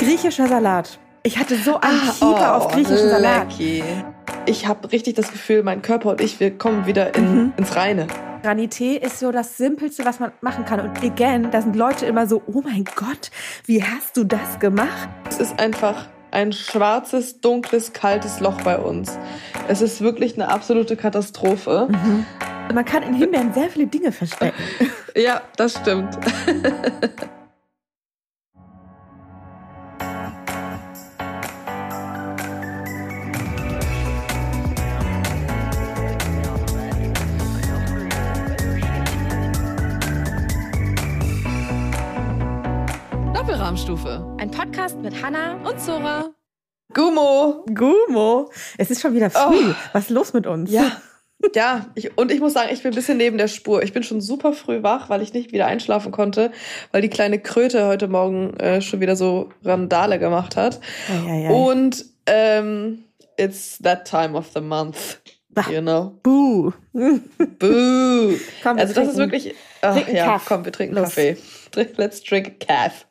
Griechischer Salat. Ich hatte so einen Fieber auf griechischen Salat. Lecky. Ich habe richtig das Gefühl, mein Körper und ich, wir kommen wieder ins Reine. Granité ist so das Simpelste, was man machen kann. Und again, da sind Leute immer so, oh mein Gott, wie hast du das gemacht? Es ist einfach ein schwarzes, dunkles, kaltes Loch bei uns. Es ist wirklich eine absolute Katastrophe. Man kann in Himbeeren sehr viele Dinge verstecken. Ja, das stimmt. Doppelrahmstufe. Ein Podcast mit Hannah Und Zora. Gummo. Es ist schon wieder früh. Was ist los mit uns? Ja, ich muss sagen, ich bin ein bisschen neben der Spur. Ich bin schon super früh wach, weil ich nicht wieder einschlafen konnte, weil die kleine Kröte heute Morgen schon wieder so Randale gemacht hat. Und it's that time of the month, you know. Buh. Komm, also das ist wirklich... Komm, wir trinken Kaffee. Let's drink Kaff.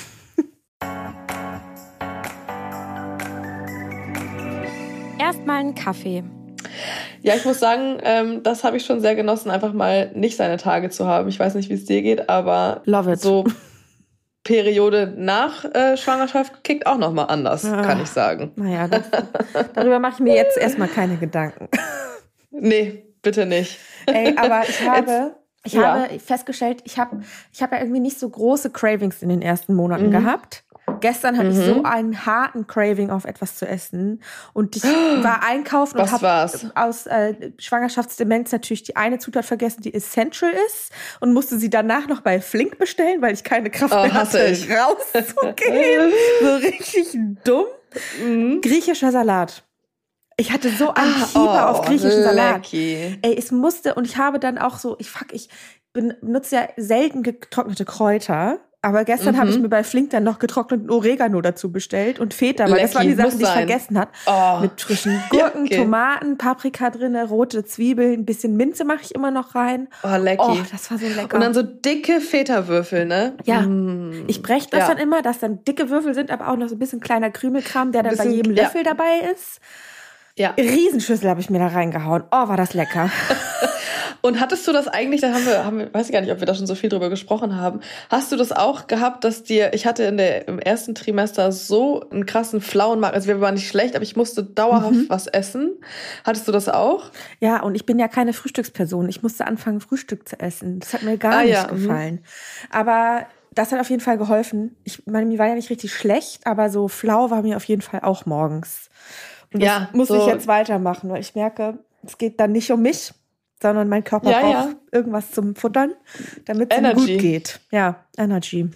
Erstmal einen Kaffee. Ja, ich muss sagen, das habe ich schon sehr genossen, einfach mal nicht seine Tage zu haben. Ich weiß nicht, wie es dir geht, aber Love it. So Periode nach Schwangerschaft kickt auch nochmal anders, kann ich sagen. Naja, darüber mache ich mir jetzt erstmal keine Gedanken. Nee, bitte nicht. Ey, aber ich habe festgestellt, ich habe ja irgendwie nicht so große Cravings in den ersten Monaten gehabt. Gestern hatte ich so einen harten Craving auf etwas zu essen. Und ich war einkaufen und habe aus Schwangerschaftsdemenz natürlich die eine Zutat vergessen, die essential ist. Und musste sie danach noch bei Flink bestellen, weil ich keine Kraft mehr hatte, rauszugehen. So richtig dumm. Griechischer Salat. Ich hatte so einen Fieber auf griechischen Salat. Lecky. Ey, es musste, und ich habe dann auch so, ich benutze ja selten getrocknete Kräuter. Aber gestern habe ich mir bei Flink dann noch getrockneten Oregano dazu bestellt und Feta, weil das waren die Sachen, die ich vergessen habe. Mit frischen Gurken, Tomaten, Paprika drin, rote Zwiebeln, ein bisschen Minze mache ich immer noch rein. Oh, lecky. Oh, das war so lecker. Und dann so dicke Feta-Würfel, ne? Ja, ich breche das dann immer, dass dann dicke Würfel sind, aber auch noch so ein bisschen kleiner Krümelkram, der dann bei jedem Löffel dabei ist. Ja. Riesenschüssel habe ich mir da reingehauen. Oh, war das lecker. Und hattest du das eigentlich, da haben wir, weiß ich gar nicht, ob wir da schon so viel drüber gesprochen haben, hast du das auch gehabt, dass ich hatte im ersten Trimester so einen krassen flauen Magen, also wir waren nicht schlecht, aber ich musste dauerhaft was essen. Hattest du das auch? Ja, und ich bin ja keine Frühstücksperson. Ich musste anfangen, Frühstück zu essen. Das hat mir gar nicht gefallen. Aber das hat auf jeden Fall geholfen. Ich meine, mir war ja nicht richtig schlecht, aber so flau war mir auf jeden Fall auch morgens. Und das muss ich jetzt weitermachen, weil ich merke, es geht dann nicht um mich, sondern mein Körper braucht irgendwas zum Futtern, damit es ihm gut geht. Ja, Energy.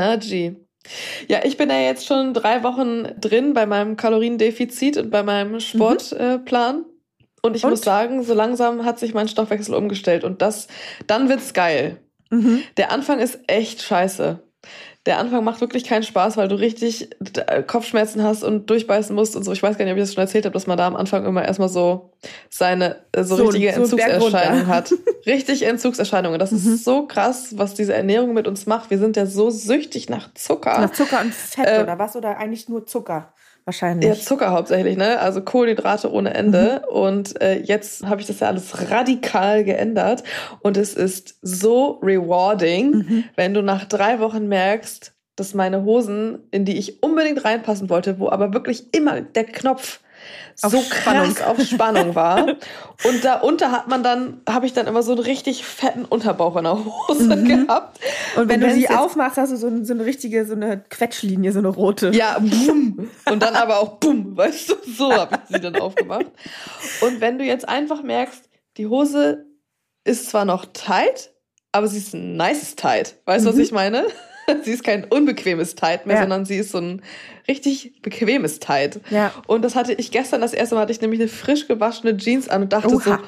Ja, ich bin ja jetzt schon 3 Wochen drin bei meinem Kaloriendefizit und bei meinem Sportplan. Und ich muss sagen, so langsam hat sich mein Stoffwechsel umgestellt. Und dann wird's geil. Der Anfang ist echt scheiße. Der Anfang macht wirklich keinen Spaß, weil du richtig Kopfschmerzen hast und durchbeißen musst und so. Ich weiß gar nicht, ob ich das schon erzählt habe, dass man da am Anfang immer erstmal so seine richtige Entzugserscheinungen hat. Richtig Entzugserscheinungen. Das ist so krass, was diese Ernährung mit uns macht. Wir sind ja so süchtig nach Zucker. Nach Zucker und Fett oder was? Oder eigentlich nur Zucker? Wahrscheinlich. Ja, Zucker hauptsächlich, ne? Also Kohlenhydrate ohne Ende. Und jetzt habe ich das ja alles radikal geändert. Und es ist so rewarding, wenn du nach 3 Wochen merkst, dass meine Hosen, in die ich unbedingt reinpassen wollte, wo aber wirklich immer der Knopf so krass auf Spannung war. Und darunter habe ich dann immer so einen richtig fetten Unterbauch in der Hose gehabt. Und wenn du sie aufmachst, hast du so eine Quetschlinie, so eine rote. Ja, bumm. Und dann aber auch bumm, weißt du, so habe ich sie dann aufgemacht. Und wenn du jetzt einfach merkst, die Hose ist zwar noch tight, aber sie ist ein nice tight. Weißt du, was ich meine? Sie ist kein unbequemes Tight mehr, sondern sie ist so ein richtig bequemes Tight. Ja. Und das hatte ich gestern das erste Mal, hatte ich nämlich eine frisch gewaschene Jeans an und dachte so,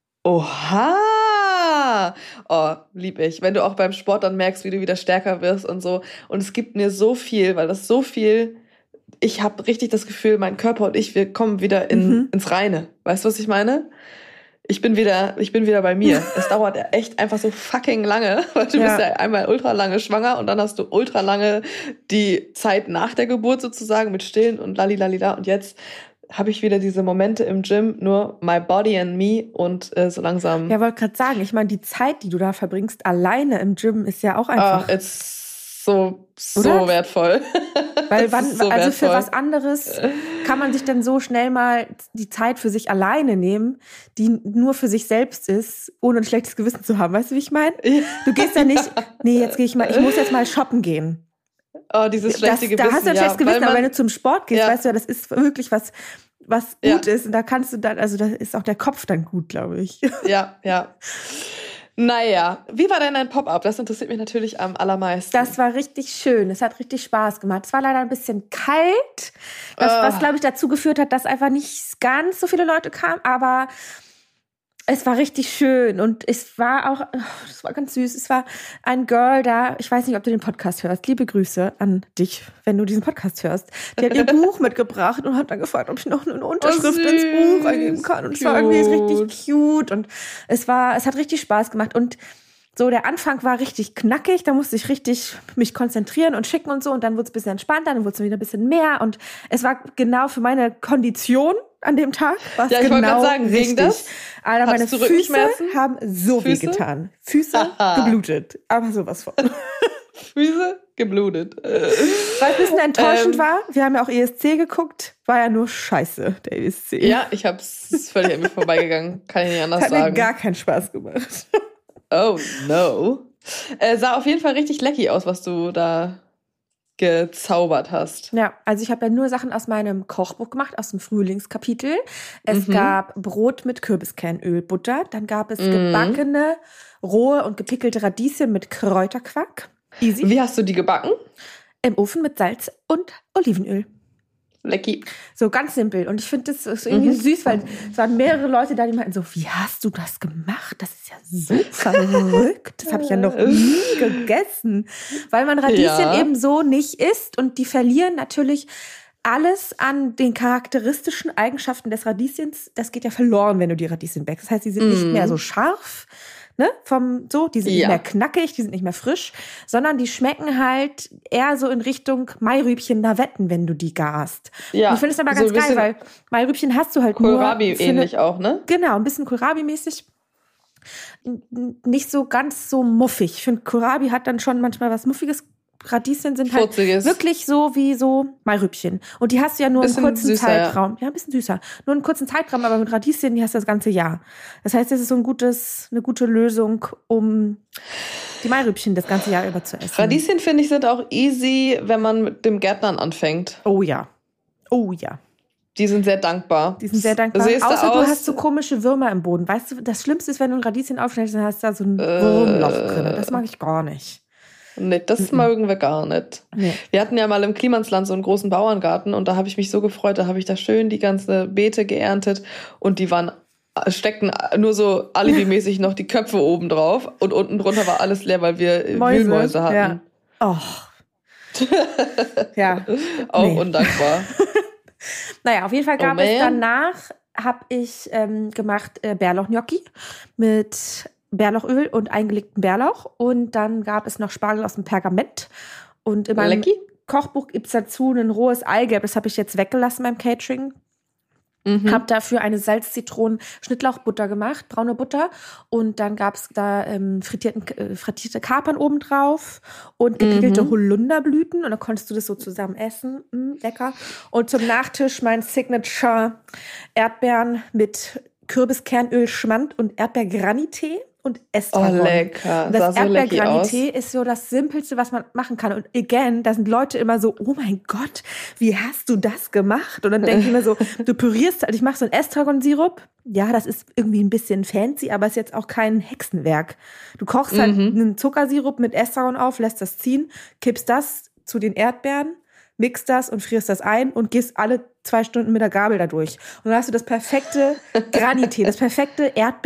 oha! Oh, lieb ich. Wenn du auch beim Sport dann merkst, wie du wieder stärker wirst und so. Und es gibt mir so viel, weil das so viel, ich habe richtig das Gefühl, mein Körper und ich, wir kommen wieder ins Reine. Weißt du, was ich meine? Ich bin wieder bei mir. Es dauert echt einfach so fucking lange, weil du bist ja einmal ultra lange schwanger und dann hast du ultra lange die Zeit nach der Geburt sozusagen mit Stillen und lalilalila. Und jetzt habe ich wieder diese Momente im Gym, nur my body and me und so langsam. Ja, wollte gerade sagen, ich meine, die Zeit, die du da verbringst, alleine im Gym ist ja auch einfach. So wertvoll. Weil für was anderes kann man sich dann so schnell mal die Zeit für sich alleine nehmen, die nur für sich selbst ist, ohne ein schlechtes Gewissen zu haben. Weißt du, wie ich meine? Du gehst ja nicht, ich muss jetzt mal shoppen gehen. Oh, dieses schlechte Gewissen. Da hast du ein schlechtes Gewissen, aber wenn du zum Sport gehst, weißt du, das ist wirklich was gut ist. Und da kannst du dann, also da ist auch der Kopf dann gut, glaube ich. Ja. Naja, wie war denn dein Pop-up? Das interessiert mich natürlich am allermeisten. Das war richtig schön. Es hat richtig Spaß gemacht. Es war leider ein bisschen kalt, was glaube ich, dazu geführt hat, dass einfach nicht ganz so viele Leute kamen. Aber es war richtig schön. Und es war auch, das war ganz süß. Es war ein Girl da, ich weiß nicht, ob du den Podcast hörst. Liebe Grüße an dich, wenn du diesen Podcast hörst. Die hat ihr Buch mitgebracht und hat dann gefragt, ob ich noch eine Unterschrift ins Buch eingeben kann. Und es war irgendwie richtig cute. Und es hat richtig Spaß gemacht. Und so, der Anfang war richtig knackig. Da musste ich richtig mich konzentrieren und schicken und so. Und dann wurde es ein bisschen entspannter, dann wurde es wieder ein bisschen mehr. Und es war genau für meine Kondition an dem Tag. Ja, ich wollte gerade sagen, wegen das. Alter, meine Füße haben so weh getan. Füße geblutet. Aber sowas von. Füße geblutet. Was ein bisschen enttäuschend war, wir haben ja auch ESC geguckt, war ja nur scheiße, der ESC. Ja, ich hab's völlig an mir vorbeigegangen. Kann ich nicht anders sagen. Hat mir gar keinen Spaß gemacht. Oh no. Sah auf jeden Fall richtig lecky aus, was du da gezaubert hast. Ja, also ich habe ja nur Sachen aus meinem Kochbuch gemacht, aus dem Frühlingskapitel. Es gab Brot mit Kürbiskernöl, Butter. Dann gab es gebackene, rohe und gepickelte Radieschen mit Kräuterquark. Easy. Wie hast du die gebacken? Im Ofen mit Salz und Olivenöl. Lecky. So ganz simpel. Und ich finde, das ist irgendwie süß, weil es waren mehrere Leute da, die meinten so, wie hast du das gemacht? Das ist ja so verrückt. Das habe ich ja noch nie gegessen. Weil man Radieschen eben so nicht isst. Und die verlieren natürlich alles an den charakteristischen Eigenschaften des Radieschens. Das geht ja verloren, wenn du die Radieschen wächst. Das heißt, die sind nicht mehr so scharf. Ne, die sind nicht mehr knackig, die sind nicht mehr frisch, sondern die schmecken halt eher so in Richtung Mairübchen Navetten, wenn du die garst. Ja. Und ich finde es aber ganz geil, weil Mairübchen hast du halt Kohlrabi ähnlich auch, ne? Genau, ein bisschen Kohlrabi-mäßig. Nicht so ganz so muffig. Ich finde, Kohlrabi hat dann schon manchmal was Muffiges. Radieschen sind halt wirklich so wie so Mairübchen. Und die hast du ja nur einen kurzen süßer, Zeitraum. Ja, ein bisschen süßer. Nur einen kurzen Zeitraum, aber mit Radieschen, die hast du das ganze Jahr. Das heißt, das ist so eine gute Lösung, um die Mairübchen das ganze Jahr über zu essen. Radieschen, finde ich, sind auch easy, wenn man mit dem Gärtnern anfängt. Oh ja. Die sind sehr dankbar. Außer du hast so komische Würmer im Boden. Weißt du, das Schlimmste ist, wenn du ein Radieschen aufschneidest, dann hast du da so ein Wurmloch drin. Das mag ich gar nicht. Nee, das mögen wir gar nicht. Nee. Wir hatten ja mal im Klimansland so einen großen Bauerngarten und da habe ich mich so gefreut, da habe ich da schön die ganze Beete geerntet und die steckten nur so alibimäßig noch die Köpfe oben drauf und unten drunter war alles leer, weil wir Wühlmäuse hatten. Ja. Oh. Ja. Auch undankbar. Naja, auf jeden Fall gab es danach, habe ich gemacht Bärlauch-Gnocchi mit Bärlauchöl und eingelegten Bärlauch. Und dann gab es noch Spargel aus dem Pergament. Und in meinem Kochbuch gibt es dazu ein rohes Eigelb. Das habe ich jetzt weggelassen beim Catering. Habe dafür eine Salz-Zitronen-Schnittlauchbutter gemacht, braune Butter. Und dann gab es da frittierte Kapern obendrauf und gepickelte Holunderblüten. Und dann konntest du das so zusammen essen. Lecker. Und zum Nachtisch mein Signature Erdbeeren mit Kürbiskernöl, Schmand und Erdbeergranitee und Estragon. Oh, lecker. Und das Erdbeergranitee ist so das Simpelste, was man machen kann. Und again, da sind Leute immer so, oh mein Gott, wie hast du das gemacht? Und dann denke ich mir so, du pürierst, ich mache so einen Estragon-Sirup. Ja, das ist irgendwie ein bisschen fancy, aber ist jetzt auch kein Hexenwerk. Du kochst halt einen Zuckersirup mit Estragon auf, lässt das ziehen, kippst das zu den Erdbeeren, mixt das und frierst das ein und gehst alle 2 Stunden mit der Gabel da durch. Und dann hast du das perfekte Granitee, das perfekte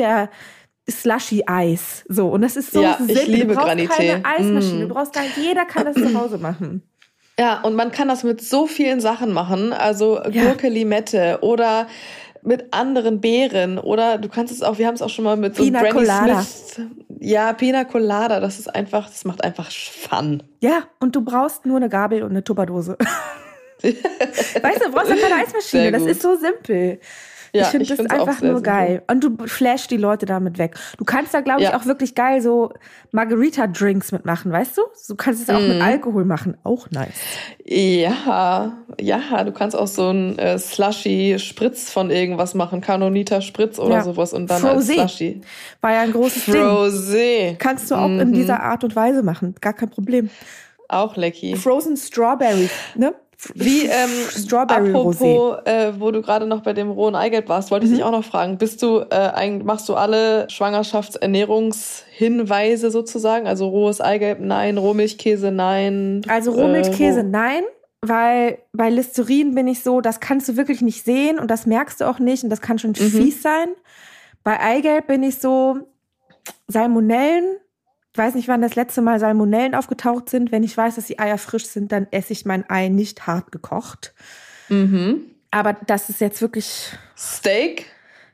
Erdbeer-Slushy-Eis. So, und das ist so simpel. Ich liebe du brauchst Granitee. Keine Eismaschine. Du brauchst jeder kann das zu Hause machen. Ja, und man kann das mit so vielen Sachen machen. Also Gurke, Limette oder mit anderen Beeren oder du kannst es auch, wir haben es auch schon mal mit so Pina Granny Colada. Smith. Ja, Pina Colada, das macht einfach Fun. Ja, und du brauchst nur eine Gabel und eine Tupperdose. Weißt du brauchst ja keine Eismaschine, das ist so simpel. Ja, ich finde das einfach nur geil. Und du flashst die Leute damit weg. Du kannst da, glaube ich, auch wirklich geil so Margarita-Drinks mitmachen, weißt du? Du kannst es auch mit Alkohol machen. Auch nice. Ja, du kannst auch so ein Slushy-Spritz von irgendwas machen. Canonita-Spritz oder sowas und dann als Slushy. War ja ein großes Ding. Frosé. Kannst du auch in dieser Art und Weise machen. Gar kein Problem. Auch lecky. Frozen Strawberry, ne? Wie, Strawberry apropos, Rosé. wo du gerade noch bei dem rohen Eigelb warst, wollte ich dich auch noch fragen. Machst du alle Schwangerschaftsernährungshinweise sozusagen? Also rohes Eigelb, nein, Rohmilchkäse, nein. Also Rohmilchkäse, nein, weil bei Listerin bin ich so, das kannst du wirklich nicht sehen und das merkst du auch nicht und das kann schon fies sein. Bei Eigelb bin ich so, Salmonellen. Ich weiß nicht, wann das letzte Mal Salmonellen aufgetaucht sind. Wenn ich weiß, dass die Eier frisch sind, dann esse ich mein Ei nicht hart gekocht. Aber das ist jetzt wirklich... Steak?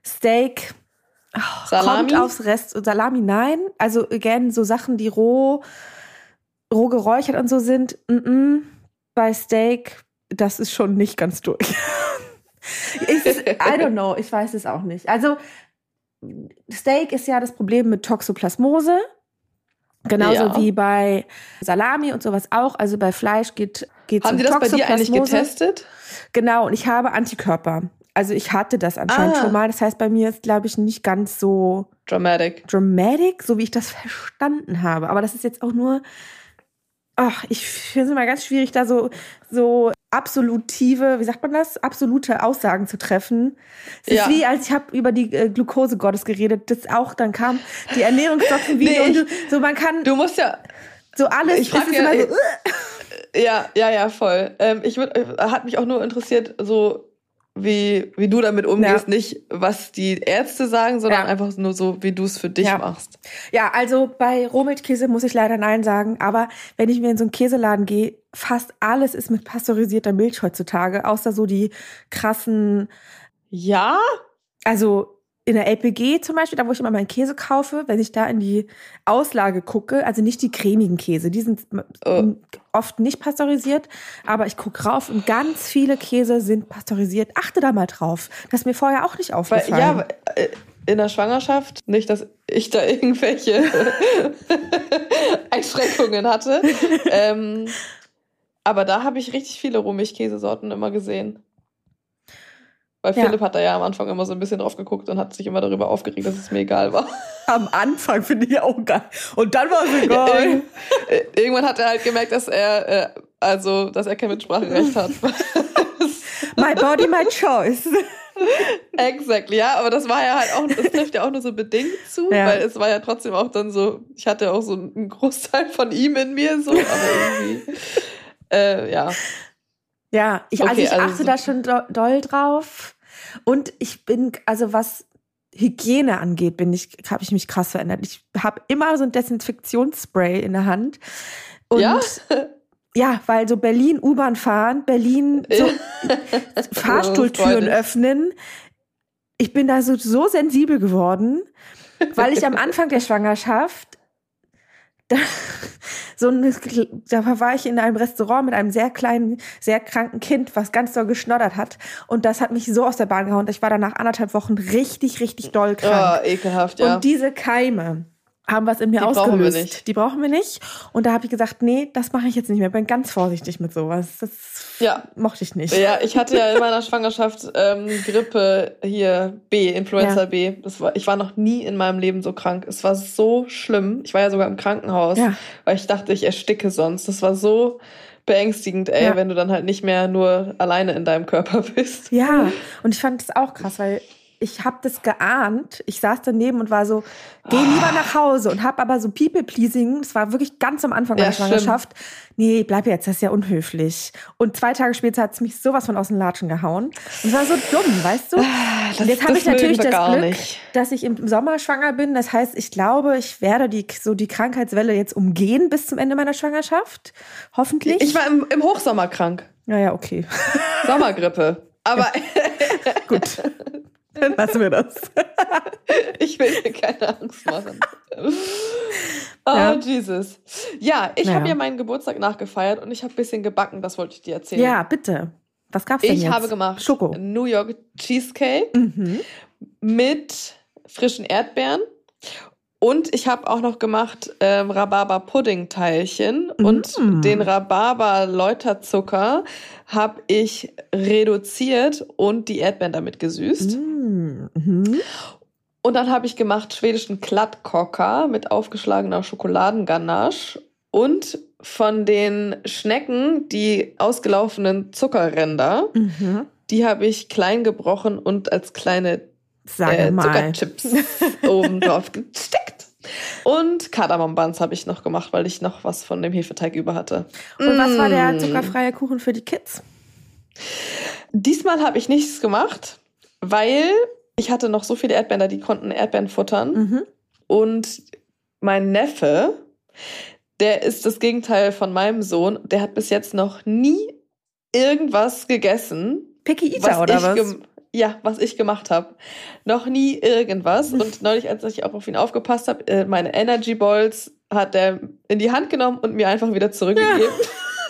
Salami? Kommt aufs Rest. Salami, nein. Also again, so Sachen, die roh geräuchert und so sind. Bei Steak, das ist schon nicht ganz durch. I don't know, ich weiß es auch nicht. Also Steak ist ja das Problem mit Toxoplasmose. Genauso wie bei Salami und sowas auch. Also bei Fleisch geht Haben die das bei dir eigentlich getestet? Genau, und ich habe Antikörper. Also ich hatte das anscheinend schon mal. Das heißt, bei mir ist, glaube ich, nicht ganz so dramatic, so wie ich das verstanden habe. Aber das ist jetzt auch nur... ich finde es immer ganz schwierig, da so absolute Aussagen zu treffen. Es ist wie, als ich habe über die Glukosegottes geredet, das auch, dann kam die Ernährungsdoktrin-Video und man kann... Du musst ja... So alles, ich frage ja... So, ja, voll. Hat mich auch nur interessiert, so wie du damit umgehst, nicht was die Ärzte sagen, sondern einfach nur so, wie du es für dich machst. Ja, also bei Rohmilchkäse muss ich leider nein sagen, aber wenn ich mir in so einen Käseladen gehe, fast alles ist mit pasteurisierter Milch heutzutage, außer so die krassen... Ja? Also in der LPG zum Beispiel, da wo ich immer meinen Käse kaufe, wenn ich da in die Auslage gucke, also nicht die cremigen Käse, die sind oft nicht pasteurisiert, aber ich gucke rauf und ganz viele Käse sind pasteurisiert. Achte da mal drauf. Das ist mir vorher auch nicht aufgefallen. In der Schwangerschaft, nicht, dass ich da irgendwelche Einschränkungen hatte, aber da habe ich richtig viele Rohmilchkäsesorten immer gesehen. Weil Philipp hat da ja am Anfang immer so ein bisschen drauf geguckt und hat sich immer darüber aufgeregt, dass es mir egal war. Am Anfang finde ich auch geil. Und dann war es egal. Irgendwann hat er halt gemerkt, dass er kein Mitspracherecht hat. My body, my choice. Exactly, ja, aber das war ja halt auch, das trifft ja auch nur so bedingt zu, weil es war ja trotzdem auch dann so, ich hatte auch so einen Großteil von ihm in mir, so, aber irgendwie, Ja, ich achte da schon doll drauf. Und ich bin, also was Hygiene angeht, habe ich mich krass verändert. Ich habe immer so ein Desinfektionsspray in der Hand. Und ja, weil so Berlin U-Bahn fahren, so Fahrstuhltüren öffnen. Ich bin da so sensibel geworden, weil ich am Anfang der Schwangerschaft da war ich in einem Restaurant mit einem sehr kleinen, sehr kranken Kind, was ganz doll geschnoddert hat. Und das hat mich so aus der Bahn gehauen. Ich war danach 1,5 Wochen richtig, richtig doll krank. Oh, ekelhaft, ja. Und diese Keime haben was in mir ausgelöst. Die brauchen wir nicht. Und da habe ich gesagt, nee, das mache ich jetzt nicht mehr. Ich bin ganz vorsichtig mit sowas. Das mochte ich nicht. Ja, ich hatte ja in meiner Schwangerschaft Grippe hier B, Influenza B. Ich war noch nie in meinem Leben so krank. Es war so schlimm. Ich war ja sogar im Krankenhaus, weil ich dachte, ich ersticke sonst. Das war so beängstigend, wenn du dann halt nicht mehr nur alleine in deinem Körper bist. Ja, und ich fand das auch krass, weil ich habe das geahnt. Ich saß daneben und war so, geh lieber nach Hause und habe aber so People-Pleasing, das war wirklich ganz am Anfang meiner Schwangerschaft. Nee, bleib jetzt, das ist ja unhöflich. Und 2 Tage später hat es mich sowas von aus den Latschen gehauen. Und es war so dumm, weißt du? Und jetzt habe ich natürlich das Glück, dass ich im Sommer schwanger bin. Das heißt, ich glaube, ich werde die Krankheitswelle jetzt umgehen bis zum Ende meiner Schwangerschaft. Hoffentlich. Ich war im Hochsommer krank. Ja, okay. Sommergrippe. Aber gut. Dann lassen wir das. Ich will dir keine Angst machen. Oh, Jesus. Ja, ich habe ja meinen Geburtstag nachgefeiert und ich habe ein bisschen gebacken, das wollte ich dir erzählen. Ja, bitte. Was gab's denn jetzt? Ich habe gemacht Schoko. New York Cheesecake mit frischen Erdbeeren. Und ich habe auch noch gemacht Rhabarber-Pudding-Teilchen. Und den Rhabarber-Läuterzucker habe ich reduziert und die Erdbeeren damit gesüßt. Und dann habe ich gemacht schwedischen Kladdkaka mit aufgeschlagener Schokoladenganache. Und von den Schnecken die ausgelaufenen Zuckerränder, die habe ich klein gebrochen und als kleine Zuckerchips oben drauf gesteckt. Und Kardamom-Buns habe ich noch gemacht, weil ich noch was von dem Hefeteig über hatte. Und was war der zuckerfreie Kuchen für die Kids? Diesmal habe ich nichts gemacht, weil ich hatte noch so viele Erdbeeren da, die konnten Erdbeeren futtern. Und mein Neffe, der ist das Gegenteil von meinem Sohn, der hat bis jetzt noch nie irgendwas gegessen. Picky Eater oder was? Was ich gemacht habe. Noch nie irgendwas. Und neulich, als ich auch auf ihn aufgepasst habe, meine Energy Balls hat er in die Hand genommen und mir einfach wieder zurückgegeben. Ja.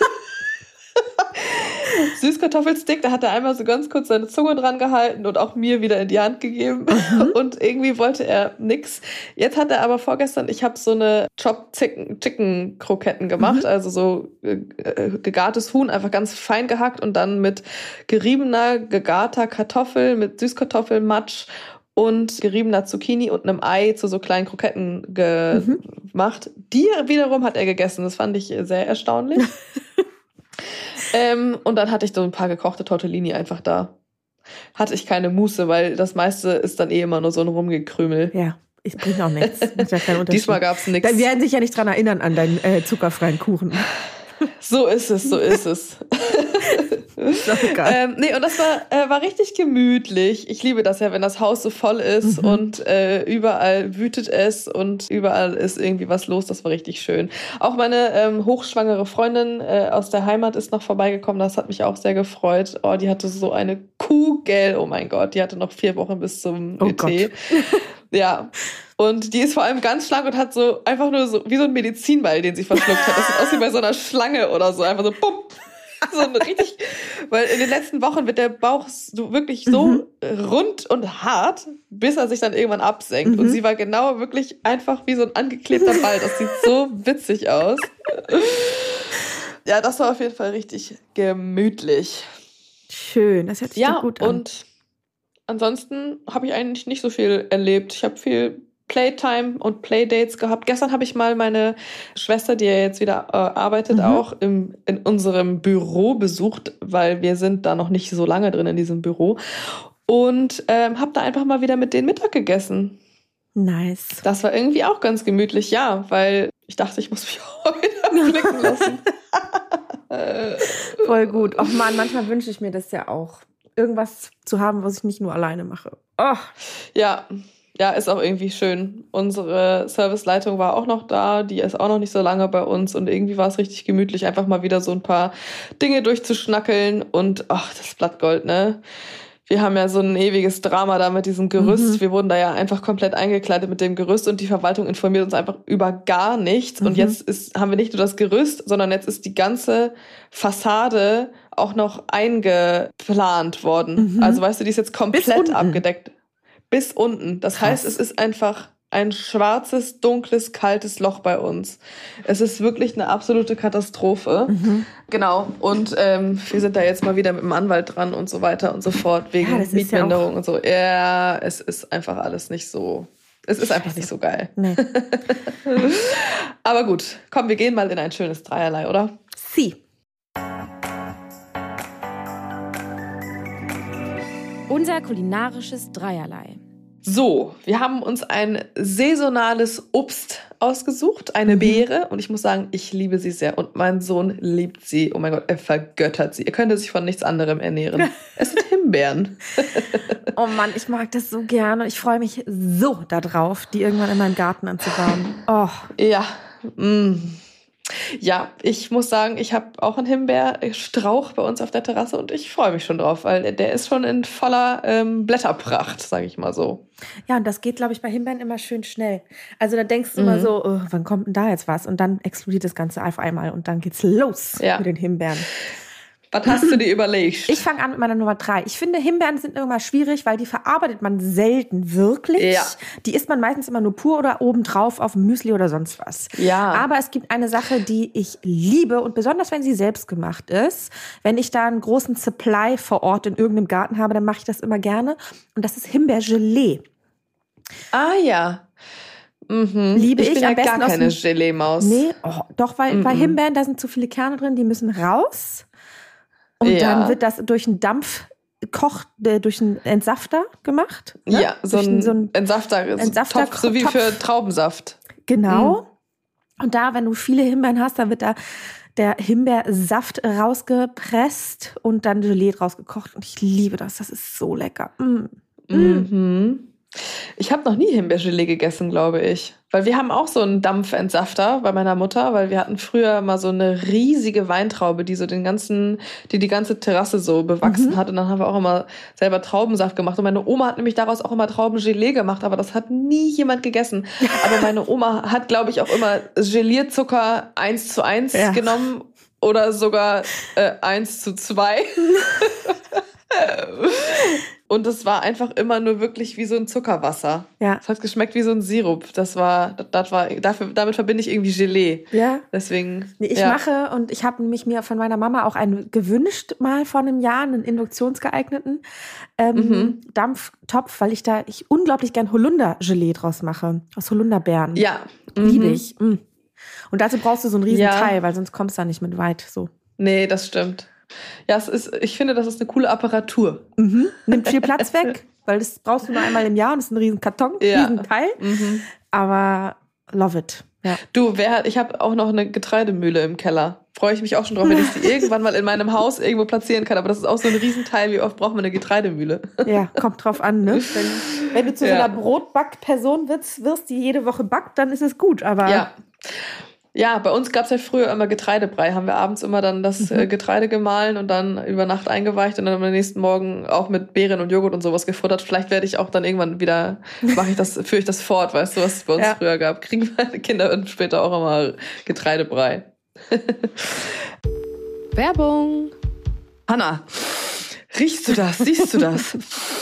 Süßkartoffelstick, da hat er einmal so ganz kurz seine Zunge dran gehalten und auch mir wieder in die Hand gegeben. Und irgendwie wollte er nix. Jetzt hat er aber vorgestern, ich habe so eine Chopped Chicken Kroketten gemacht, also so gegartes Huhn, einfach ganz fein gehackt und dann mit geriebener, gegarter Kartoffel, mit Süßkartoffelmatsch und geriebener Zucchini und einem Ei zu so kleinen Kroketten gemacht. Die wiederum hat er gegessen. Das fand ich sehr erstaunlich. Und dann hatte ich so ein paar gekochte Tortellini einfach da. Hatte ich keine Muße, weil das meiste ist dann immer nur so ein Rumgekrümel. Ja, ich bringe auch nichts. Macht ja keinen Unterschied. Diesmal gab's nichts. Da werden sich ja nicht dran erinnern an deinen zuckerfreien Kuchen. So ist es. Ist doch egal. Und das war richtig gemütlich. Ich liebe das ja, wenn das Haus so voll ist und überall wütet es und überall ist irgendwie was los. Das war richtig schön. Auch meine hochschwangere Freundin aus der Heimat ist noch vorbeigekommen. Das hat mich auch sehr gefreut. Oh, die hatte so eine Kugel. Oh mein Gott, die hatte noch 4 Wochen bis zum ET. Gott. Ja. Und die ist vor allem ganz schlank und hat so einfach nur so wie so ein Medizinball, den sie verschluckt hat. Das sieht aus wie bei so einer Schlange oder so. Einfach so bumm. So ein richtig, weil in den letzten Wochen wird der Bauch so wirklich so rund und hart, bis er sich dann irgendwann absenkt. Und sie war genau wirklich einfach wie so ein angeklebter Ball. Das sieht so witzig aus. Ja, das war auf jeden Fall richtig gemütlich. Schön, das hört sich doch gut an. Ja, und ansonsten habe ich eigentlich nicht so viel erlebt. Ich habe viel Playtime und Playdates gehabt. Gestern habe ich mal meine Schwester, die ja jetzt wieder arbeitet, auch in unserem Büro besucht, weil wir sind da noch nicht so lange drin in diesem Büro. Und habe da einfach mal wieder mit denen Mittag gegessen. Nice. Das war irgendwie auch ganz gemütlich, ja, weil ich dachte, ich muss mich auch wieder blicken lassen. Voll gut. Och Mann, manchmal wünsche ich mir das ja auch. Irgendwas zu haben, was ich nicht nur alleine mache. Oh. Ja, ist auch irgendwie schön. Unsere Serviceleitung war auch noch da, die ist auch noch nicht so lange bei uns und irgendwie war es richtig gemütlich, einfach mal wieder so ein paar Dinge durchzuschnackeln und das Blattgold, ne? Wir haben ja so ein ewiges Drama da mit diesem Gerüst. Wir wurden da ja einfach komplett eingekleidet mit dem Gerüst und die Verwaltung informiert uns einfach über gar nichts. Und jetzt haben wir nicht nur das Gerüst, sondern jetzt ist die ganze Fassade auch noch eingeplant worden. Also weißt du, die ist jetzt komplett abgedeckt. Bis unten. Das heißt, es ist einfach ein schwarzes, dunkles, kaltes Loch bei uns. Es ist wirklich eine absolute Katastrophe. Genau. Und wir sind da jetzt mal wieder mit dem Anwalt dran und so weiter und so fort, wegen Mietminderung und so. Ja, es ist einfach alles nicht so. Es ist einfach nicht so geil. Nee. Aber gut, komm, wir gehen mal in ein schönes Dreierlei, oder? Sie. Unser kulinarisches Dreierlei. So, wir haben uns ein saisonales Obst ausgesucht, eine Beere. Und ich muss sagen, ich liebe sie sehr. Und mein Sohn liebt sie. Oh mein Gott, er vergöttert sie. Er könnte sich von nichts anderem ernähren. Es sind Himbeeren. Oh Mann, ich mag das so gerne. Ich freue mich so darauf, die irgendwann in meinem Garten anzubauen. Oh. Ja, Ja, ich muss sagen, ich habe auch einen Himbeerstrauch bei uns auf der Terrasse und ich freue mich schon drauf, weil der ist schon in voller Blätterpracht, sage ich mal so. Ja, und das geht, glaube ich, bei Himbeeren immer schön schnell. Also da denkst du immer so, oh, wann kommt denn da jetzt was? Und dann explodiert das Ganze auf einmal und dann geht's los mit den Himbeeren. Was hast du dir überlegt? Ich fange an mit meiner Nummer 3. Ich finde, Himbeeren sind immer schwierig, weil die verarbeitet man selten wirklich. Ja. Die isst man meistens immer nur pur oder obendrauf auf Müsli oder sonst was. Ja. Aber es gibt eine Sache, die ich liebe und besonders, wenn sie selbst gemacht ist. Wenn ich da einen großen Supply vor Ort in irgendeinem Garten habe, dann mache ich das immer gerne. Und das ist Himbeergelee. Ah ja. Liebe ich bin am ja besten gar keine Gelee-Maus. Nee, doch, weil bei Himbeeren, da sind zu viele Kerne drin, die müssen raus. Und dann wird das durch einen durch einen Entsafter gemacht. Ne? Ja, so ein Entsafter, Topf, so wie für Traubensaft. Genau. Und da, wenn du viele Himbeeren hast, dann wird da der Himbeersaft rausgepresst und dann Gelee draus gekocht. Und ich liebe das. Das ist so lecker. Ich habe noch nie Himbeergelee gegessen, glaube ich. Weil wir haben auch so einen Dampfentsafter bei meiner Mutter, weil wir hatten früher mal so eine riesige Weintraube, die so die ganze Terrasse so bewachsen hat. Und dann haben wir auch immer selber Traubensaft gemacht. Und meine Oma hat nämlich daraus auch immer Traubengelee gemacht, aber das hat nie jemand gegessen. Aber meine Oma hat, glaube ich, auch immer Gelierzucker 1:1 genommen oder sogar 1:2. Und es war einfach immer nur wirklich wie so ein Zuckerwasser. Ja. Es hat geschmeckt wie so ein Sirup. Damit verbinde ich irgendwie Gelee. Ja. Deswegen. Nee, ich mache, und ich habe nämlich mir von meiner Mama auch einen gewünscht, mal vor einem Jahr, einen induktionsgeeigneten Dampftopf, weil ich unglaublich gern Holunder-Gelee draus mache. Aus Holunderbeeren. Ja. Liebe ich. Und dazu brauchst du so einen riesen Teil, weil sonst kommst du da nicht mit weit. So. Nee, das stimmt. Ja, ich finde, das ist eine coole Apparatur. Nimmt viel Platz weg, weil das brauchst du nur einmal im Jahr und das ist ein riesen Karton, riesen Teil. Aber love it. Ja. Du, ich habe auch noch eine Getreidemühle im Keller. Freue ich mich auch schon drauf, wenn ich sie irgendwann mal in meinem Haus irgendwo platzieren kann. Aber das ist auch so ein Riesenteil. Wie oft braucht man eine Getreidemühle? Ja, kommt drauf an, ne? Wenn du zu so einer Brotbackperson wirst, die jede Woche backt, dann ist es gut. Aber ja, bei uns gab es ja früher immer Getreidebrei. Haben wir abends immer dann das Getreide gemahlen und dann über Nacht eingeweicht und dann am nächsten Morgen auch mit Beeren und Joghurt und sowas gefuttert. Vielleicht werde ich auch dann irgendwann wieder, führe ich das fort, weißt du, was es bei uns früher gab. Kriegen meine Kinder später auch immer Getreidebrei. Werbung. Hanna, riechst du das? Siehst du das?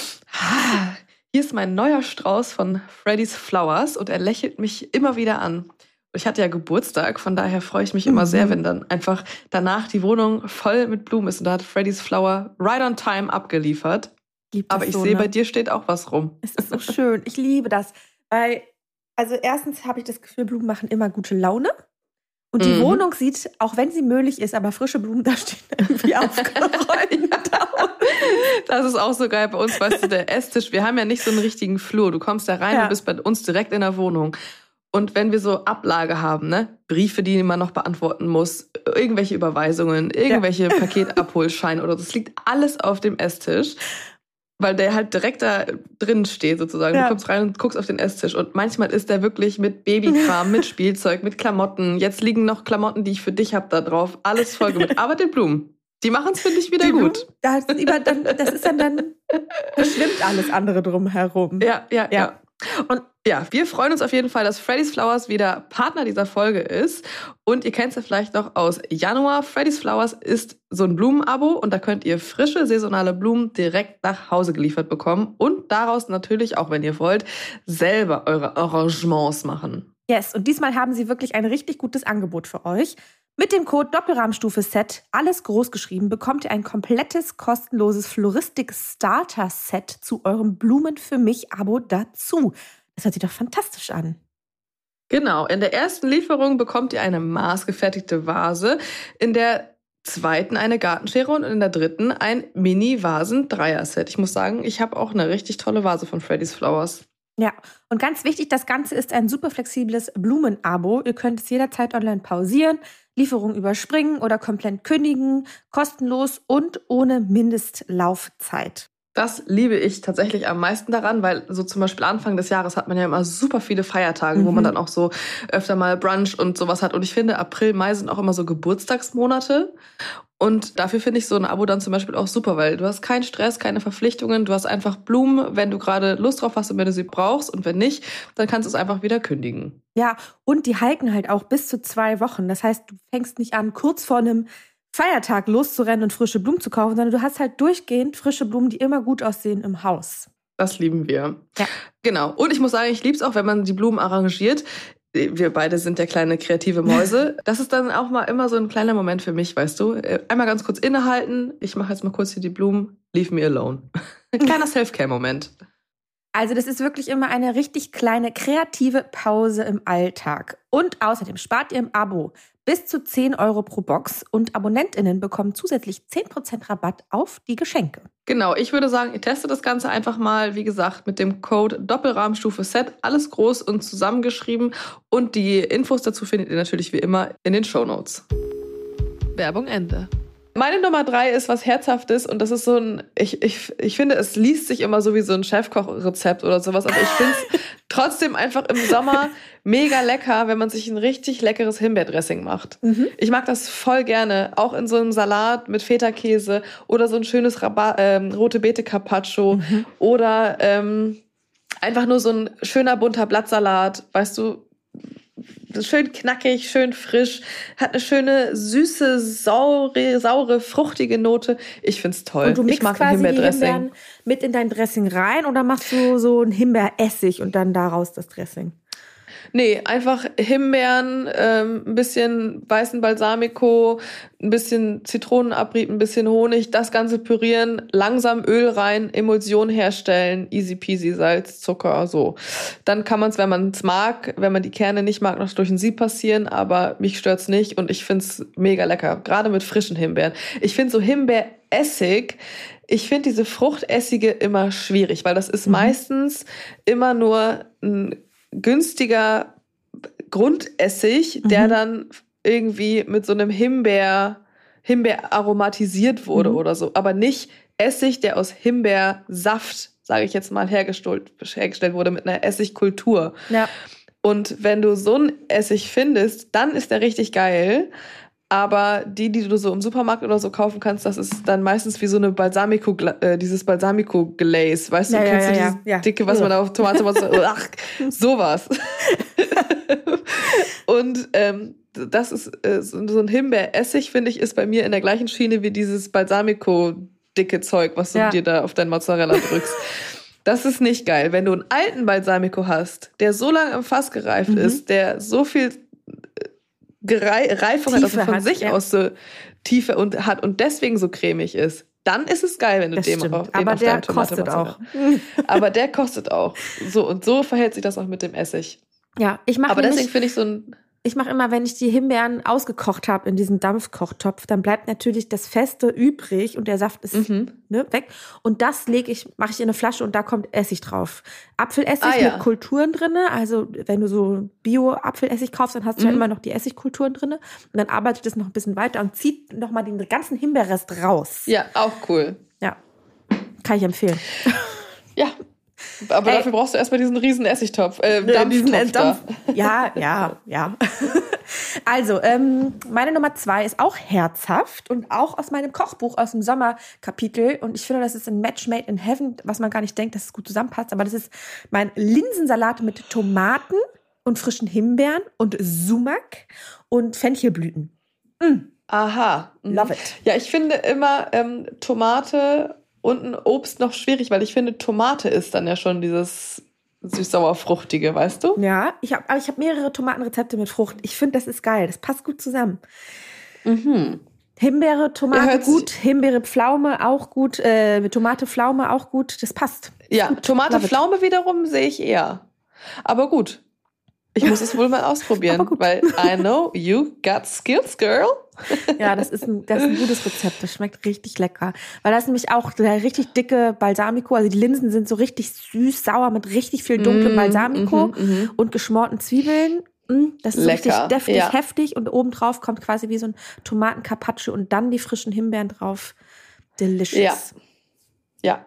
Hier ist mein neuer Strauß von Freddy's Flowers und er lächelt mich immer wieder an. Ich hatte ja Geburtstag, von daher freue ich mich immer sehr, wenn dann einfach danach die Wohnung voll mit Blumen ist. Und da hat Freddy's Flower right on time abgeliefert. Aber ich sehe, bei dir steht auch was rum. Es ist so schön. Ich liebe das. Weil, also erstens habe ich das Gefühl, Blumen machen immer gute Laune. Und die Wohnung sieht, auch wenn sie möglich ist, aber frische Blumen da stehen, irgendwie aufgeräumt. Das ist auch so geil. Bei uns, weißt du, der Esstisch, wir haben ja nicht so einen richtigen Flur. Du kommst da rein und bist bei uns direkt in der Wohnung. Und wenn wir so Ablage haben, ne, Briefe, die man noch beantworten muss, irgendwelche Überweisungen, irgendwelche Paketabholscheine oder das liegt alles auf dem Esstisch, weil der halt direkt da drin steht sozusagen. Du kommst rein und guckst auf den Esstisch und manchmal ist der wirklich mit Babykram, mit Spielzeug, mit Klamotten. Jetzt liegen noch Klamotten, die ich für dich habe, da drauf. Alles vollgemüllt. Aber die Blumen, die machen es für dich wieder gut. Das ist dann verschwimmt alles andere drumherum. Ja. Und ja, wir freuen uns auf jeden Fall, dass Freddy's Flowers wieder Partner dieser Folge ist. Und ihr kennt es ja vielleicht noch aus Januar. Freddy's Flowers ist so ein Blumenabo und da könnt ihr frische, saisonale Blumen direkt nach Hause geliefert bekommen und daraus natürlich, auch wenn ihr wollt, selber eure Arrangements machen. Yes, und diesmal haben sie wirklich ein richtig gutes Angebot für euch. Mit dem Code Doppelrahmstufe-Set, alles groß geschrieben, bekommt ihr ein komplettes, kostenloses Floristik-Starter-Set zu eurem Blumen-für-mich-Abo dazu. Das hört sich doch fantastisch an. Genau, in der ersten Lieferung bekommt ihr eine maßgefertigte Vase, in der zweiten eine Gartenschere und in der dritten ein Mini-Vasen-Dreier-Set. Ich muss sagen, ich habe auch eine richtig tolle Vase von Freddy's Flowers. Ja, und ganz wichtig, das Ganze ist ein super flexibles Blumenabo. Ihr könnt es jederzeit online pausieren, Lieferung überspringen oder komplett kündigen, kostenlos und ohne Mindestlaufzeit. Das liebe ich tatsächlich am meisten daran, weil so zum Beispiel Anfang des Jahres hat man ja immer super viele Feiertage, wo man dann auch so öfter mal Brunch und sowas hat. Und ich finde, April, Mai sind auch immer so Geburtstagsmonate. Und dafür finde ich so ein Abo dann zum Beispiel auch super, weil du hast keinen Stress, keine Verpflichtungen, du hast einfach Blumen, wenn du gerade Lust drauf hast und wenn du sie brauchst. Und wenn nicht, dann kannst du es einfach wieder kündigen. Ja, und die halten halt auch bis zu 2 Wochen. Das heißt, du fängst nicht an, kurz vor einem Feiertag loszurennen und frische Blumen zu kaufen, sondern du hast halt durchgehend frische Blumen, die immer gut aussehen im Haus. Das lieben wir. Ja. Genau. Und ich muss sagen, ich liebe es auch, wenn man die Blumen arrangiert. Wir beide sind ja kleine kreative Mäuse. Das ist dann auch mal immer so ein kleiner Moment für mich, weißt du. Einmal ganz kurz innehalten. Ich mache jetzt mal kurz hier die Blumen. Leave me alone. Ein kleiner Self-Care-Moment. Also das ist wirklich immer eine richtig kleine kreative Pause im Alltag. Und außerdem spart ihr im Abo bis zu 10 € pro Box und AbonnentInnen bekommen zusätzlich 10% Rabatt auf die Geschenke. Genau, ich würde sagen, ihr testet das Ganze einfach mal, wie gesagt, mit dem Code Doppelrahmenstufe Set, alles groß und zusammengeschrieben. Und die Infos dazu findet ihr natürlich wie immer in den Shownotes. Werbung Ende. Meine Nummer 3 ist was Herzhaftes und das ist so ein, ich finde, es liest sich immer so wie so ein Chefkochrezept oder sowas, aber ich finde es trotzdem einfach im Sommer mega lecker, wenn man sich ein richtig leckeres Himbeerdressing macht. Ich mag das voll gerne, auch in so einem Salat mit Feta-Käse oder so ein schönes rote Beete Carpaccio oder einfach nur so ein schöner bunter Blattsalat, weißt du, schön knackig, schön frisch, hat eine schöne, süße, saure, fruchtige Note. Ich find's toll. Und du mixt quasi die Himbeeren mit in dein Dressing rein oder machst du so ein Himbeeressig und dann daraus das Dressing? Nee, einfach Himbeeren, ein bisschen weißen Balsamico, ein bisschen Zitronenabrieb, ein bisschen Honig, das Ganze pürieren, langsam Öl rein, Emulsion herstellen, easy peasy, Salz, Zucker, so. Dann kann man es, wenn man es mag, wenn man die Kerne nicht mag, noch durch ein Sieb passieren, aber mich stört's nicht und ich find's mega lecker, gerade mit frischen Himbeeren. Ich finde so Himbeeressig, ich finde diese Fruchtessige immer schwierig, weil das ist meistens immer nur ein günstiger Grundessig, der dann irgendwie mit so einem Himbeer aromatisiert wurde oder so, aber nicht Essig, der aus Himbeersaft, sage ich jetzt mal, hergestellt wurde mit einer Essigkultur. Ja. Und wenn du so einen Essig findest, dann ist der richtig geil. Aber die du so im Supermarkt oder so kaufen kannst, das ist dann meistens wie so eine dieses Balsamico-Glaze. Weißt du, kennst du dieses dicke, was man da auf Tomate macht? Ach, sowas. Und das ist so ein Himbeeressig, finde ich, ist bei mir in der gleichen Schiene wie dieses Balsamico-dicke Zeug, was du dir da auf dein Mozzarella drückst. Das ist nicht geil. Wenn du einen alten Balsamico hast, der so lange im Fass gereift ist, der so viel Reifung hat, also von sich aus so Tiefe und hat und deswegen so cremig ist, dann ist es geil, wenn du den auf deinem Tomate machst. Aber der kostet auch. So und so verhält sich das auch mit dem Essig. Ja, aber deswegen finde ich so ein... Ich mache immer, wenn ich die Himbeeren ausgekocht habe in diesem Dampfkochtopf, dann bleibt natürlich das Feste übrig und der Saft ist weg. Und das mache ich in eine Flasche und da kommt Essig drauf. Apfelessig mit Kulturen drinne. Also wenn du so Bio-Apfelessig kaufst, dann hast du ja immer noch die Essigkulturen drinne. Und dann arbeitet das noch ein bisschen weiter und zieht nochmal den ganzen Himbeerrest raus. Ja, auch cool. Ja, kann ich empfehlen. Ja. Aber dafür brauchst du erstmal diesen riesen Essigtopf. Dampftopf. Ja. Also, meine Nummer 2 ist auch herzhaft und auch aus meinem Kochbuch aus dem Sommerkapitel. Und ich finde, das ist ein Match made in heaven, was man gar nicht denkt, dass es gut zusammenpasst. Aber das ist mein Linsensalat mit Tomaten und frischen Himbeeren und Sumak und Fenchelblüten. Aha. Love it. Ja, ich finde immer Tomate und ein Obst noch schwierig, weil ich finde, Tomate ist dann ja schon dieses süß-sauer-fruchtige, weißt du? Ja, ich hab mehrere Tomatenrezepte mit Frucht. Ich finde, das ist geil. Das passt gut zusammen. Himbeere, Tomate gut, Himbeere, Pflaume auch gut, mit Tomate, Pflaume auch gut. Das passt. Ja, gut. Tomate, Pflaume wiederum sehe ich eher. Aber gut. Ich muss es wohl mal ausprobieren, weil I know you got skills, girl. Ja, das ist ein gutes Rezept. Das schmeckt richtig lecker. Weil das ist nämlich auch der richtig dicke Balsamico. Also die Linsen sind so richtig süß, sauer mit richtig viel dunklem Balsamico und geschmorten Zwiebeln. Das ist so richtig deftig, heftig. Und obendrauf kommt quasi wie so ein Tomaten-Carpaccio und dann die frischen Himbeeren drauf. Delicious. Ja.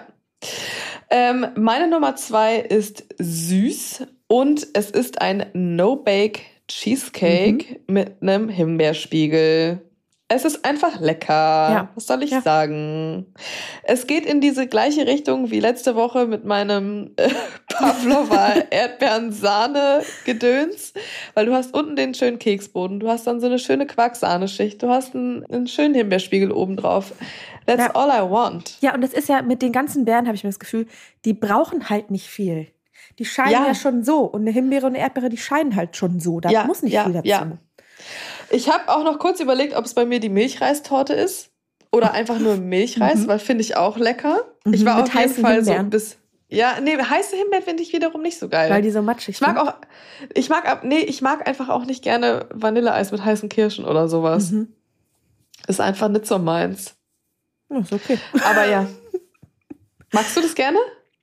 Meine Nummer 2 ist süß und es ist ein No-Bake Cheesecake mit einem Himbeerspiegel. Es ist einfach lecker. Ja. Was soll ich sagen? Es geht in diese gleiche Richtung wie letzte Woche mit meinem Pavlova Erdbeeren-Sahne-Gedöns, weil du hast unten den schönen Keksboden, du hast dann so eine schöne Quarksahneschicht, du hast einen schönen Himbeerspiegel oben drauf. That's all I want. Ja, und das ist ja mit den ganzen Beeren, habe ich mir das Gefühl, die brauchen halt nicht viel. Die scheinen ja schon so. Und eine Himbeere und eine Erdbeere, die scheinen halt schon so. Da muss nicht viel dazu. Ja. Ich habe auch noch kurz überlegt, ob es bei mir die Milchreistorte ist oder einfach nur Milchreis, weil finde ich auch lecker. Ich war auf jeden Fall Himbeeren. So bis... Ja, nee, heiße Himbeeren finde ich wiederum nicht so geil. Weil die so matschig sind. Ich mag einfach auch nicht gerne Vanilleeis mit heißen Kirschen oder sowas. Ist einfach nicht so meins. Ist okay. Aber ja. Magst du das gerne?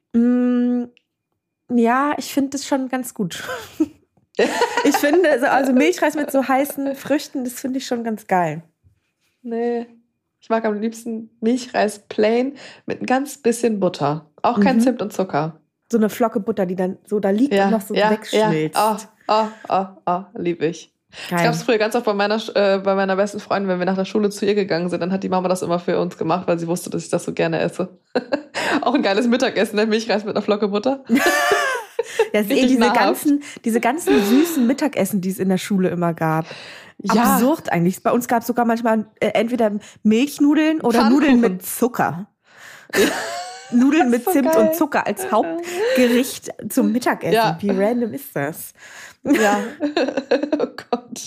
Ja, ich finde das schon ganz gut. Ich finde, also Milchreis mit so heißen Früchten, das finde ich schon ganz geil. Nee. Ich mag am liebsten Milchreis plain mit ein ganz bisschen Butter. Auch kein Zimt und Zucker. So eine Flocke Butter, die dann so da liegt und noch so wegschmilzt. Liebe ich. Geil. Das gab es früher ganz oft bei meiner besten Freundin, wenn wir nach der Schule zu ihr gegangen sind, dann hat die Mama das immer für uns gemacht, weil sie wusste, dass ich das so gerne esse. Auch ein geiles Mittagessen, der Milchreis mit einer Flocke Butter. Ja, das ist diese ganzen süßen Mittagessen, die es in der Schule immer gab. Ja. Absurd eigentlich. Bei uns gab es sogar manchmal entweder Milchnudeln oder Nudeln mit Zucker. Ja. Nudeln mit Zimt geil. Und Zucker als Hauptgericht zum Mittagessen. Ja. Wie random ist das? Ja. Oh Gott.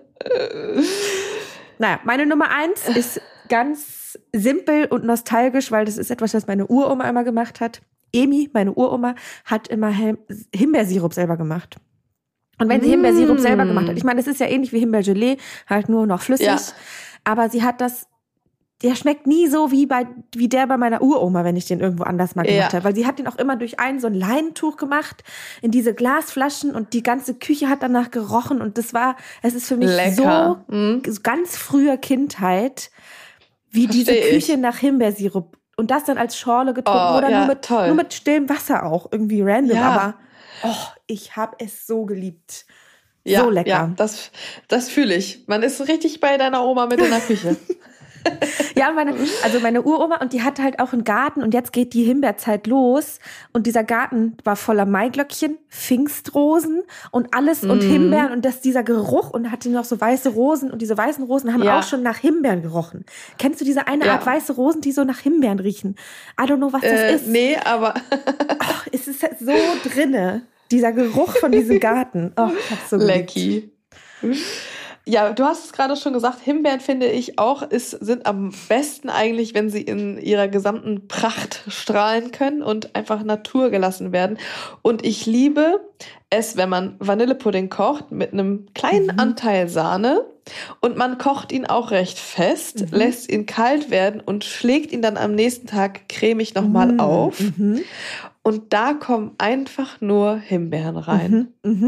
Naja, meine Nummer 1 ist ganz simpel und nostalgisch, weil das ist etwas, was meine Uroma immer gemacht hat. Emi, meine Uroma, hat immer Himbeersirup selber gemacht. Und wenn sie Himbeersirup selber gemacht hat, ich meine, das ist ja ähnlich wie Himbeergelee, halt nur noch flüssig. Ja. Aber sie hat der schmeckt nie so wie der bei meiner Uroma, wenn ich den irgendwo anders mal gemacht habe. Weil sie hat den auch immer durch so ein Leinentuch gemacht, in diese Glasflaschen und die ganze Küche hat danach gerochen. Und es ist für mich so ganz früher Kindheit, wie diese Küche nach Himbeersirup. Und das dann als Schorle getrunken oder nur mit stillem Wasser auch. Irgendwie random, aber ich habe es so geliebt. So lecker. Ja, das fühle ich. Man ist richtig bei deiner Oma mit in der Küche. Ja, meine Uroma, und die hatte halt auch einen Garten und jetzt geht die Himbeerzeit los und dieser Garten war voller Maiglöckchen, Pfingstrosen und alles und Himbeeren und dieser Geruch und hatte noch so weiße Rosen und diese weißen Rosen haben auch schon nach Himbeeren gerochen. Kennst du diese eine Art weiße Rosen, die so nach Himbeeren riechen? I don't know, was das ist. Nee, aber... es ist so drinne, dieser Geruch von diesem Garten. Ich hab's so geliebt. Lecky. Ja, du hast es gerade schon gesagt, Himbeeren finde ich auch, sind am besten eigentlich, wenn sie in ihrer gesamten Pracht strahlen können und einfach naturgelassen werden. Und ich liebe es, wenn man Vanillepudding kocht mit einem kleinen Anteil Sahne und man kocht ihn auch recht fest, lässt ihn kalt werden und schlägt ihn dann am nächsten Tag cremig nochmal auf. Und da kommen einfach nur Himbeeren rein.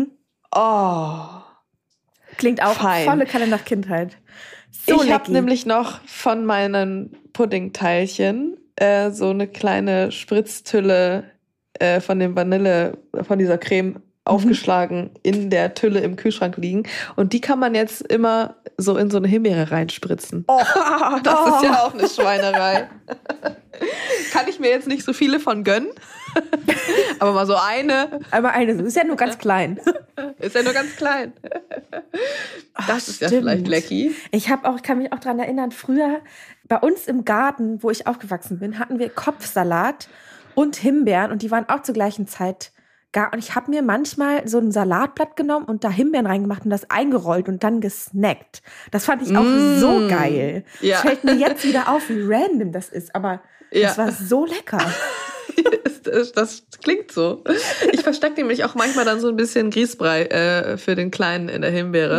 Klingt auch volle Kalle nach Kindheit. Ich habe nämlich noch von meinen Puddingteilchen so eine kleine Spritztülle von dieser Creme aufgeschlagen in der Tülle im Kühlschrank liegen. Und die kann man jetzt immer so in so eine Himbeere reinspritzen. Das ist ja auch eine Schweinerei. Kann ich mir jetzt nicht so viele von gönnen. Aber mal so eine. Aber eine, ist ja nur ganz klein. Ist ja nur ganz klein. Das ist ja vielleicht lecky. Ich kann mich auch daran erinnern, früher bei uns im Garten, wo ich aufgewachsen bin, hatten wir Kopfsalat und Himbeeren und die waren auch zur gleichen Zeit gar. Und ich habe mir manchmal so ein Salatblatt genommen und da Himbeeren reingemacht und das eingerollt und dann gesnackt. Das fand ich auch so geil. Ja. Fällt mir jetzt wieder auf, wie random das ist, aber das war so lecker. Das klingt so. Ich verstecke nämlich auch manchmal dann so ein bisschen Grießbrei für den Kleinen in der Himbeere.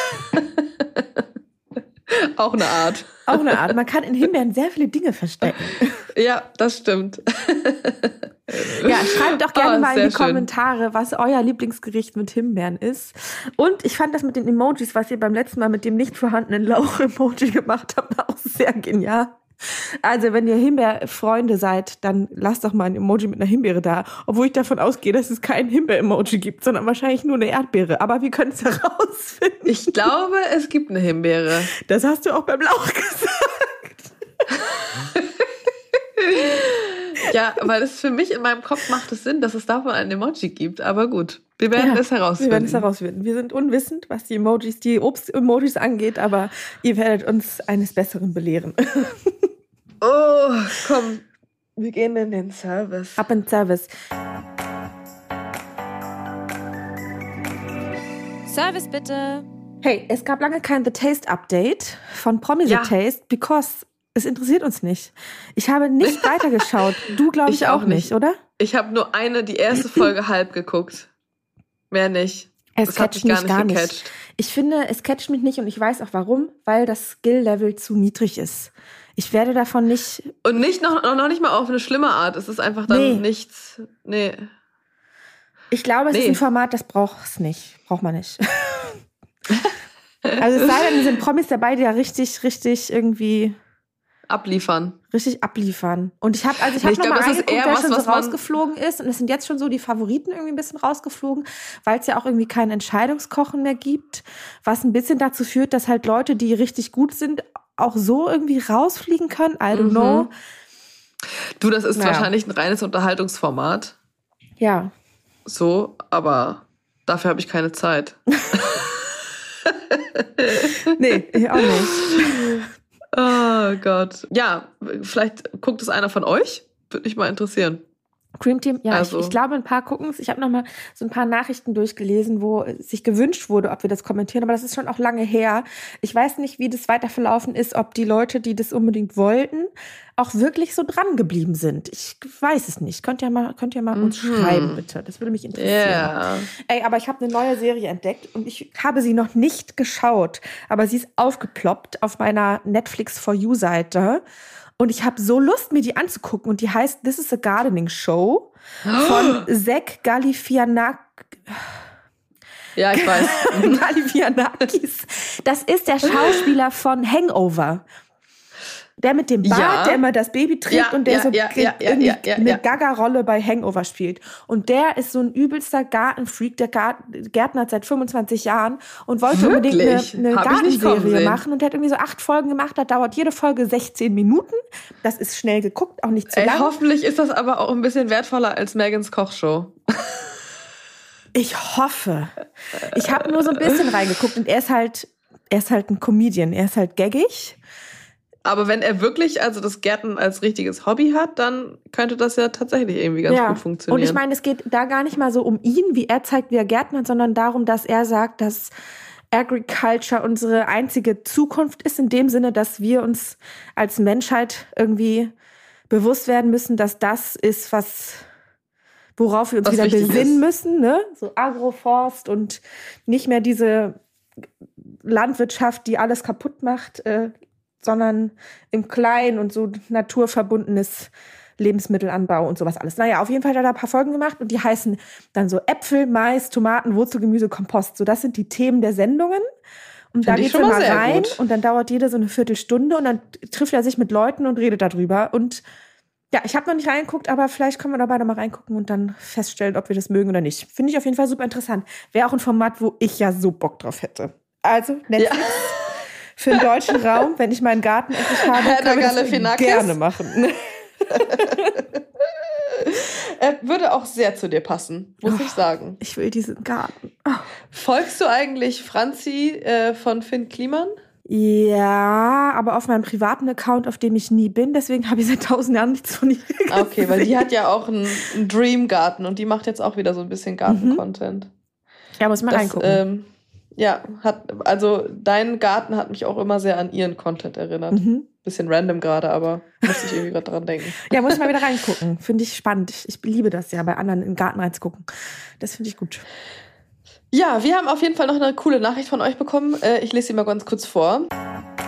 Auch eine Art. Auch eine Art. Man kann in Himbeeren sehr viele Dinge verstecken. Ja, das stimmt. Ja, schreibt doch gerne mal in die Kommentare, was euer Lieblingsgericht mit Himbeeren ist. Und ich fand das mit den Emojis, was ihr beim letzten Mal mit dem nicht vorhandenen Lauch-Emoji gemacht habt, auch sehr genial. Also, wenn ihr Himbeerfreunde seid, dann lasst doch mal ein Emoji mit einer Himbeere da. Obwohl ich davon ausgehe, dass es kein Himbeer-Emoji gibt, sondern wahrscheinlich nur eine Erdbeere. Aber wir können es herausfinden. Ich glaube, es gibt eine Himbeere. Das hast du auch beim Lauch gesagt. Ja, weil es für mich in meinem Kopf macht es Sinn, dass es davon ein Emoji gibt. Aber gut, wir werden es herausfinden. Wir werden es herausfinden. Wir sind unwissend, was die Obst-Emojis angeht, aber ihr werdet uns eines Besseren belehren. Oh, komm, wir gehen in den Service. Ab in den Service. Service bitte. Hey, es gab lange kein The Taste Update von Promi The Taste, because es interessiert uns nicht. Ich habe nicht weitergeschaut. Du, glaube ich, auch nicht, oder? Ich habe nur die erste Folge halb geguckt. Mehr nicht. Es catcht mich gar nicht. Ich finde, es catcht mich nicht und ich weiß auch warum, weil das Skill-Level zu niedrig ist. Ich werde davon nicht... Und noch nicht mal auf eine schlimme Art. Es ist einfach dann nichts... Nee. Ich glaube, es ist ein Format, das braucht man nicht. Also es sei denn, sind Promis dabei, die ja richtig irgendwie... Richtig abliefern. Und ich habe noch mal reingeguckt, wer schon so rausgeflogen ist. Und es sind jetzt schon so die Favoriten irgendwie ein bisschen rausgeflogen, weil es ja auch irgendwie kein Entscheidungskochen mehr gibt. Was ein bisschen dazu führt, dass halt Leute, die richtig gut sind, auch so irgendwie rausfliegen können. I don't know. Du, das ist wahrscheinlich ein reines Unterhaltungsformat. Ja. So, aber dafür habe ich keine Zeit. Nee, ich auch nicht. Oh Gott. Ja, vielleicht guckt es einer von euch. Würde mich mal interessieren. Cream Team, ja, also. Ich glaube, ein paar gucken es. Ich habe noch mal so ein paar Nachrichten durchgelesen, wo sich gewünscht wurde, ob wir das kommentieren. Aber das ist schon auch lange her. Ich weiß nicht, wie das weiter verlaufen ist, ob die Leute, die das unbedingt wollten, auch wirklich so dran geblieben sind. Ich weiß es nicht. Könnt ihr mal uns schreiben, bitte. Das würde mich interessieren. Yeah. Ey, aber ich habe eine neue Serie entdeckt und ich habe sie noch nicht geschaut. Aber sie ist aufgeploppt auf meiner Netflix For You-Seite. Und ich habe so Lust, mir die anzugucken. Und die heißt This is a Gardening Show von Zach Galifianakis. Ja, ich weiß. Galifianakis. Das ist der Schauspieler von Hangover. Der mit dem Bart, der immer das Baby trägt und der eine Gaga-Rolle bei Hangover spielt. Und der ist so ein übelster Gartenfreak, der Gärtner seit 25 Jahren und wollte unbedingt eine Gartenserie machen. Und der hat irgendwie so 8 Folgen gemacht. Da dauert jede Folge 16 Minuten. Das ist schnell geguckt, auch nicht zu lang. Hoffentlich ist das aber auch ein bisschen wertvoller als Megans Kochshow. Ich hoffe. Ich habe nur so ein bisschen reingeguckt und er ist halt ein Comedian. Er ist halt gaggig. Aber wenn er wirklich das Gärtnen als richtiges Hobby hat, dann könnte das ja tatsächlich irgendwie ganz gut funktionieren. Und ich meine, es geht da gar nicht mal so um ihn, wie er zeigt, wie er gärtnert, sondern darum, dass er sagt, dass Agriculture unsere einzige Zukunft ist, in dem Sinne, dass wir uns als Menschheit irgendwie bewusst werden müssen, dass das ist, worauf wir uns wieder besinnen müssen, ne? So Agroforst und nicht mehr diese Landwirtschaft, die alles kaputt macht, sondern im Kleinen und so naturverbundenes Lebensmittelanbau und sowas alles. Naja, auf jeden Fall hat er da ein paar Folgen gemacht und die heißen dann so Äpfel, Mais, Tomaten, Wurzelgemüse, Kompost. So, das sind die Themen der Sendungen. Und da geht's immer rein und dann dauert jede so eine Viertelstunde und dann trifft er sich mit Leuten und redet darüber. Und ja, ich habe noch nicht reingeguckt, aber vielleicht können wir da beide mal reingucken und dann feststellen, ob wir das mögen oder nicht. Finde ich auf jeden Fall super interessant. Wäre auch ein Format, wo ich ja so Bock drauf hätte. Also, Netflix. Ja. Für den deutschen Raum, wenn ich meinen Garten endlich habe, kann ich das gerne machen. Er würde auch sehr zu dir passen, muss ich sagen. Ich will diesen Garten. Folgst du eigentlich Franzi von Finn Kliman? Ja, aber auf meinem privaten Account, auf dem ich nie bin. Deswegen habe ich seit 1000 Jahren nichts von ihr gesehen. Okay, weil die hat ja auch einen Dream-Garten und die macht jetzt auch wieder so ein bisschen Garten-Content. Ja, muss man reingucken. Dein Garten hat mich auch immer sehr an ihren Content erinnert. Bisschen random gerade, aber musste ich irgendwie gerade dran denken. Ja, muss ich mal wieder reingucken. Finde ich spannend. Ich liebe das ja, bei anderen in den Garten reinzugucken. Das finde ich gut. Ja, wir haben auf jeden Fall noch eine coole Nachricht von euch bekommen. Ich lese sie mal ganz kurz vor.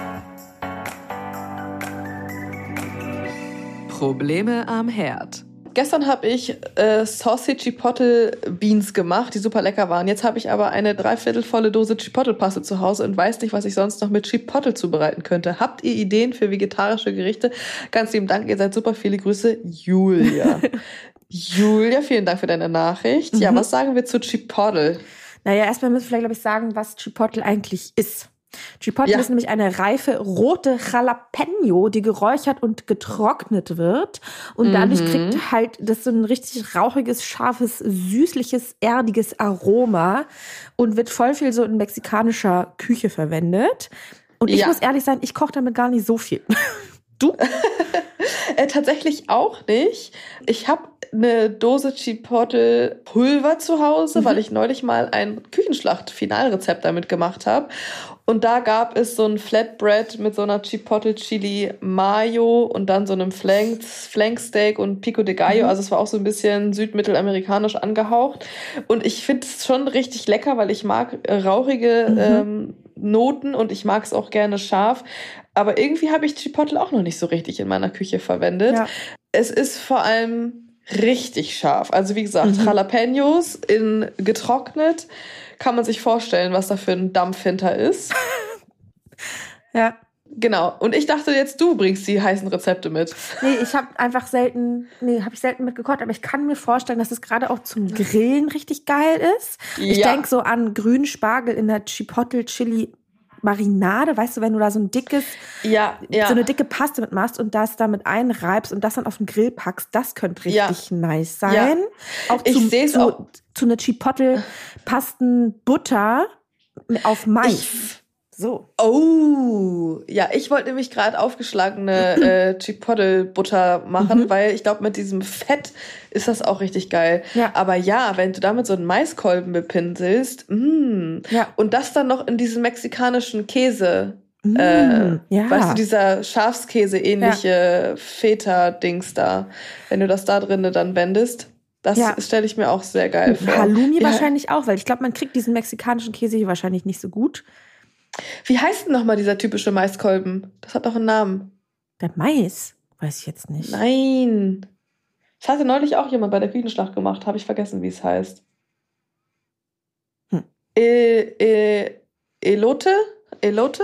Probleme am Herd. Gestern habe ich Saucy Chipotle Beans gemacht, die super lecker waren. Jetzt habe ich aber eine 3/4 volle Dose Chipotle-Paste zu Hause und weiß nicht, was ich sonst noch mit Chipotle zubereiten könnte. Habt ihr Ideen für vegetarische Gerichte? Ganz lieben Dank, ihr seid super. Viele Grüße, Julia. Julia, vielen Dank für deine Nachricht. Ja, was sagen wir zu Chipotle? Naja, erstmal müssen wir vielleicht, glaube ich, sagen, was Chipotle eigentlich ist. Chipotle ist nämlich eine reife rote Jalapeno, die geräuchert und getrocknet wird. Und dadurch kriegt halt das so ein richtig rauchiges, scharfes, süßliches, erdiges Aroma und wird voll viel so in mexikanischer Küche verwendet. Und ich muss ehrlich sein, ich koche damit gar nicht so viel. Du? Tatsächlich auch nicht. Ich habe eine Dose Chipotle-Pulver zu Hause, weil ich neulich mal ein Küchenschlacht-Finalrezept damit gemacht habe. Und da gab es so ein Flatbread mit so einer Chipotle-Chili-Mayo und dann so einem Flanksteak und Pico de Gallo. Also es war auch so ein bisschen südmittelamerikanisch angehaucht. Und ich finde es schon richtig lecker, weil ich mag rauchige Noten und ich mag es auch gerne scharf. Aber irgendwie habe ich Chipotle auch noch nicht so richtig in meiner Küche verwendet. Ja. Es ist vor allem richtig scharf. Also wie gesagt, Jalapenos in getrocknet. Kann man sich vorstellen, was da für ein Dampf hinter ist. Ja. Genau. Und ich dachte jetzt, du bringst die heißen Rezepte mit. Nee, ich habe einfach selten mitgekocht, aber ich kann mir vorstellen, dass es gerade auch zum Grillen richtig geil ist. Ich denke so an grünen Spargel in der Chipotle-Chili-Marinade, weißt du, wenn du da so ein dickes, so eine dicke Paste mitmachst und das damit einreibst und das dann auf den Grill packst, das könnte richtig nice sein. Ja. Auch zu einer Chipotle-Pasten-Butter auf Mais. So. Oh, ja, ich wollte nämlich gerade aufgeschlagene Chipotle-Butter machen, weil ich glaube, mit diesem Fett ist das auch richtig geil. Ja. Aber ja, wenn du damit so einen Maiskolben bepinselst, und das dann noch in diesem mexikanischen Käse, weißt du, dieser Schafskäse ähnliche Feta-Dings da, wenn du das da drinnen dann wendest. Das stelle ich mir auch sehr geil vor. Halloumi wahrscheinlich auch, weil ich glaube, man kriegt diesen mexikanischen Käse hier wahrscheinlich nicht so gut. Wie heißt denn nochmal dieser typische Maiskolben? Das hat doch einen Namen. Der Mais? Weiß ich jetzt nicht. Nein. Das hatte neulich auch jemand bei der Küchenschlacht gemacht. Habe ich vergessen, wie es heißt. Elote? Elot?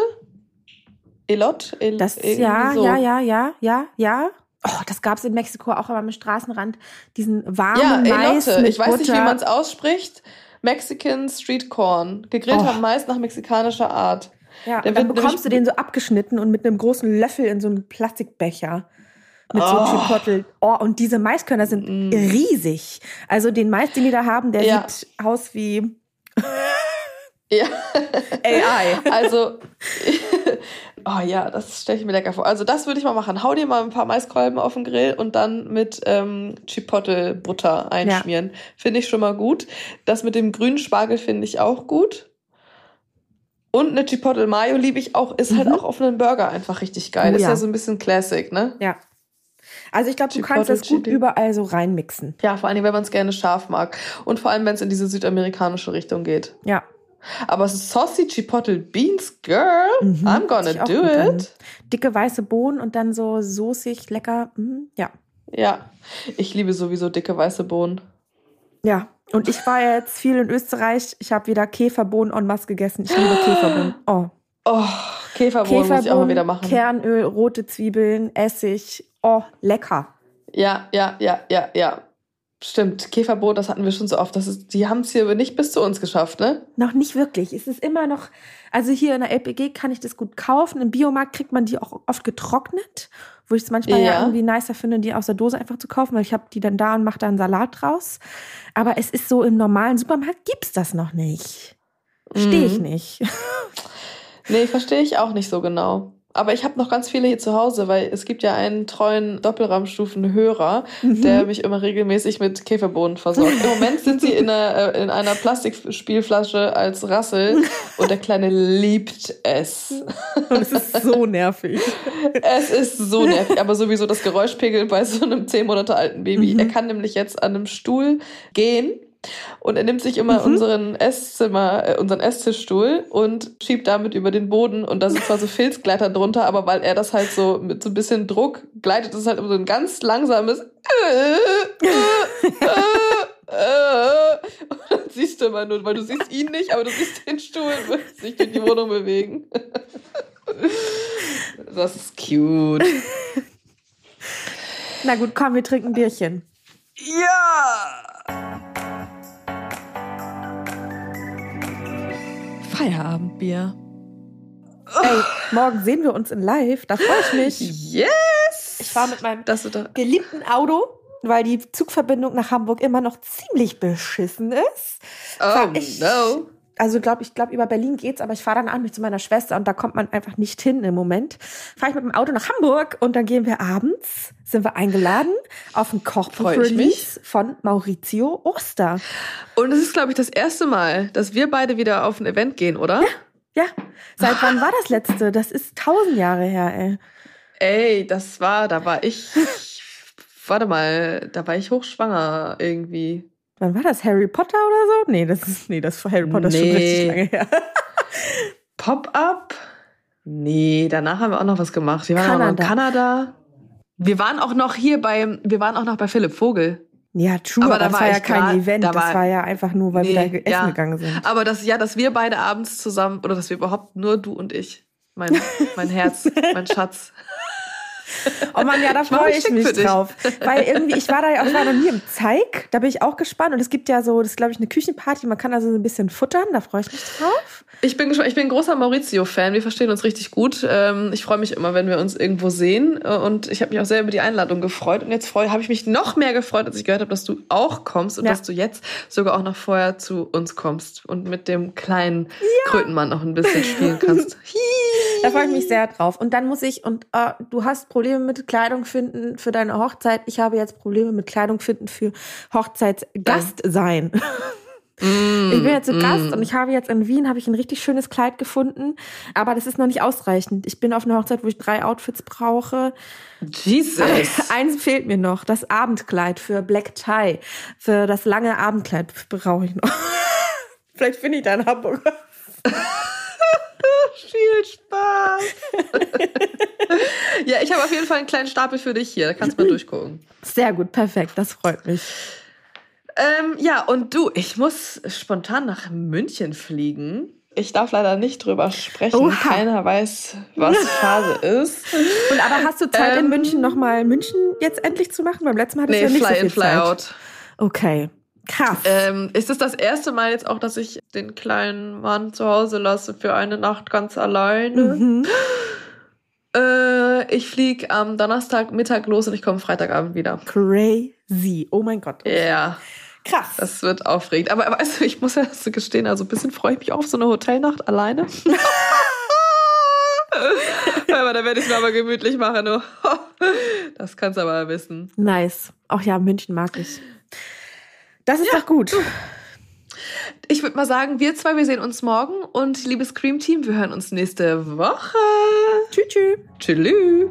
Ja. Oh, das gab es in Mexiko auch am Straßenrand. Diesen warmen Mais Elote. mit Ich weiß Butter. nicht, wie man es ausspricht. Mexican Street Corn. Gegrillter Mais nach mexikanischer Art. Ja, dann bekommst du den so abgeschnitten und mit einem großen Löffel in so einen Plastikbecher. Mit so Chipotle. Oh, und diese Maiskörner sind riesig. Also den Mais, den die da haben, der sieht aus wie AI. Also, das stelle ich mir lecker vor. Also das würde ich mal machen. Hau dir mal ein paar Maiskolben auf den Grill und dann mit Chipotle-Butter einschmieren. Ja. Finde ich schon mal gut. Das mit dem grünen Spargel finde ich auch gut. Und eine Chipotle-Mayo liebe ich auch. Ist halt auch auf einen Burger einfach richtig geil. Ist ja so ein bisschen Classic, ne? Ja. Also ich glaube, du kannst das gut überall so reinmixen. Ja, vor allem, wenn man es gerne scharf mag. Und vor allem, wenn es in diese südamerikanische Richtung geht. Ja. Aber Saucy Chipotle Beans, girl, I'm gonna do it. Dicke weiße Bohnen und dann so soßig, lecker. Ja. Ja, ich liebe sowieso dicke weiße Bohnen. Ja, und ich war jetzt viel in Österreich. Ich habe wieder Käferbohnen en masse gegessen. Ich liebe Käferbohnen. Käferbohnen muss ich auch mal wieder machen. Kernöl, rote Zwiebeln, Essig. Oh, lecker. Ja. Stimmt, Käferbohnen, das hatten wir schon so oft. Die haben es hier nicht bis zu uns geschafft, ne? Noch nicht wirklich. Es ist immer noch, also hier in der LPG kann ich das gut kaufen. Im Biomarkt kriegt man die auch oft getrocknet, wo ich es manchmal irgendwie nicer finde, die aus der Dose einfach zu kaufen, weil ich habe die dann da und mache da einen Salat draus. Aber es ist so, im normalen Supermarkt gibt's das noch nicht. Verstehe ich nicht. Nee, verstehe ich auch nicht so genau. Aber ich habe noch ganz viele hier zu Hause, weil es gibt ja einen treuen Doppelraumstufen-Hörer, der mich immer regelmäßig mit Käferbohnen versorgt. Im Moment sind sie in einer Plastikspielflasche als Rassel und der Kleine liebt es. Und es ist so nervig. Es ist so nervig, aber sowieso das Geräuschpegel bei so einem 10 Monate alten Baby. Er kann nämlich jetzt an einem Stuhl gehen Und er nimmt sich immer unseren Esstischstuhl und schiebt damit über den Boden. Und da sind zwar so Filzgleiter drunter, aber weil er das halt so mit so ein bisschen Druck gleitet, es halt immer so ein ganz langsames und dann siehst du immer nur, weil du siehst ihn nicht, aber du siehst den Stuhl sich durch die Wohnung bewegen. Das ist cute. Na gut, komm, wir trinken ein Bierchen. Ja! Feierabendbier. Ey, morgen sehen wir uns in live. Da freue ich mich. Yes! Ich fahre mit meinem geliebten Auto, weil die Zugverbindung nach Hamburg immer noch ziemlich beschissen ist. Oh no. Also ich glaube, über Berlin geht's, aber ich fahre dann abends zu meiner Schwester und da kommt man einfach nicht hin im Moment. Fahre ich mit dem Auto nach Hamburg und dann gehen wir abends, sind wir eingeladen auf ein Kochbuch-Release von Maurizio Oster. Und es ist, glaube ich, das erste Mal, dass wir beide wieder auf ein Event gehen, oder? Ja. Seit wann war das letzte? Das ist 1000 Jahre her, ey. Ey, da war ich hochschwanger irgendwie. Wann war das? Harry Potter oder so? Nee, das ist Harry Potter ist schon richtig lange her. Pop-up? Nee, danach haben wir auch noch was gemacht. Wir waren auch noch in Kanada. Wir waren auch noch bei Philipp Vogel. Ja, true, aber das war ja kein Event. Das war ja einfach nur, weil wir da essen gegangen sind. Aber dass wir beide abends zusammen, oder dass wir überhaupt nur du und ich, mein Herz, mein Schatz. Oh Mann, ja, da freue ich mich drauf. Weil irgendwie, ich war noch nie im Zeig, da bin ich auch gespannt. Und es gibt ja so, das ist, glaube ich, eine Küchenparty, man kann da so ein bisschen futtern, da freue ich mich drauf. Ich bin ein großer Maurizio-Fan, wir verstehen uns richtig gut. Ich freue mich immer, wenn wir uns irgendwo sehen. Und ich habe mich auch sehr über die Einladung gefreut. Und jetzt habe ich mich noch mehr gefreut, als ich gehört habe, dass du auch kommst und dass du jetzt sogar auch noch vorher zu uns kommst und mit dem kleinen Krötenmann noch ein bisschen spielen kannst. Da freue ich mich sehr drauf. Und dann muss du hast Probleme mit Kleidung finden für deine Hochzeit. Ich habe jetzt Probleme mit Kleidung finden für Hochzeitsgast sein. Ich bin jetzt zu Gast und ich habe jetzt in Wien ein richtig schönes Kleid gefunden. Aber das ist noch nicht ausreichend. Ich bin auf einer Hochzeit, wo ich 3 Outfits brauche. Jesus. Eins fehlt mir noch. Das Abendkleid für Black Tie. Für das lange Abendkleid brauche ich noch. Vielleicht finde ich da in Hamburg. Viel Spaß. Ja, ich habe auf jeden Fall einen kleinen Stapel für dich hier. Da kannst du mal durchgucken. Sehr gut, perfekt. Das freut mich. Ja, und du, ich muss spontan nach München fliegen. Ich darf leider nicht drüber sprechen. Oha. Keiner weiß, was Phase ist. Und aber hast du Zeit in München nochmal München jetzt endlich zu machen? Beim letzten Mal hattest du ja nicht so viel Fly Zeit. out. Okay. Krass. Ist es das erste Mal jetzt auch, dass ich den kleinen Mann zu Hause lasse für eine Nacht ganz alleine? Mhm. Ich fliege am Donnerstagmittag los und ich komme Freitagabend wieder. Crazy. Oh mein Gott. Ja. Krass. Das wird aufregend. Aber weißt du, ich muss ja das gestehen, also ein bisschen freue ich mich auf so eine Hotelnacht alleine. Aber da werde ich es mir aber gemütlich machen. Du. Das kannst du aber wissen. Nice. Auch ja, München mag ich. Das ist doch gut. Ich würde mal sagen, wir sehen uns morgen und liebes Scream Team, wir hören uns nächste Woche. Tschüss. Tschüss.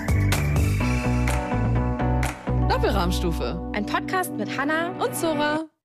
Doppelrahmstufe. Ein Podcast mit Hannah und Zora.